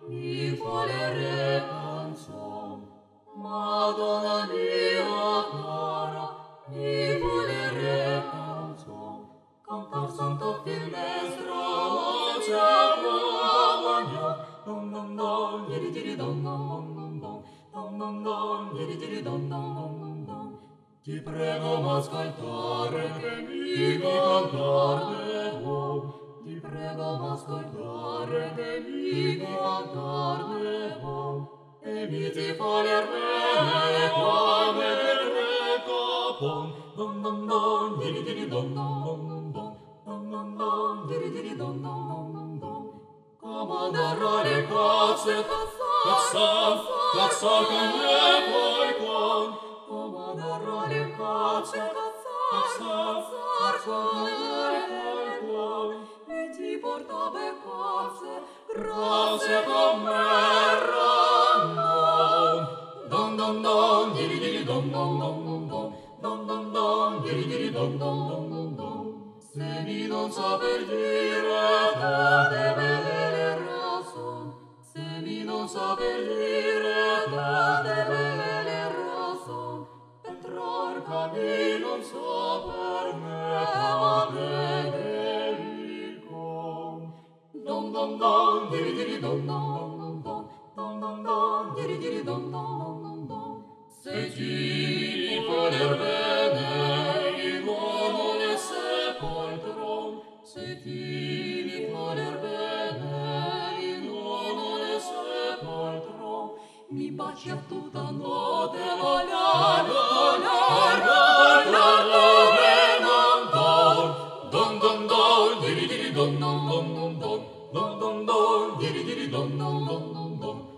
mi volere canzon. Madonna mia cara, mi volere canzon. Cantar santa finestra, la ciao, dom dom dom, diri diri dom dom dom dom, dom dom dom, diri diri dom dom dom dom. Ti prego m'ascoltare che mi cantar devo. Ti prego m'ascoltare che mi cantar devo. E mi ti voler bene come del re capon. Dom dom dom, diri diri dom dom dom dom, dom dom dom, diri diri dom dom dom dom. Come darò le cose, cazzar che ne vuoi con. Come darò le cose, cazzar che ne vuoi con. E ti portava cose, grazie con me randon. Dom dom dom, diri diri dom dom dom dom, dom dom dom, diri diri dom dom dom dom. Se mi non saper dire da deve le razon, se mi non saper dire da deve le razon, Petrarca mi non saper me adelicon. Dom dom dom, diri diri dom dom dom dom, dom dom dom, diri diri dom dom dom dom. Se ti voler bene in uomo nel sepolcro, se ti voler bene in uomo nel sepolcro, mi baci a tutta notte, volar, volar, volar, dove non dor. Dom dom dom, diri diri dom dom dom dom dom, dom dom dom, diri diri dom dom dom dom dom.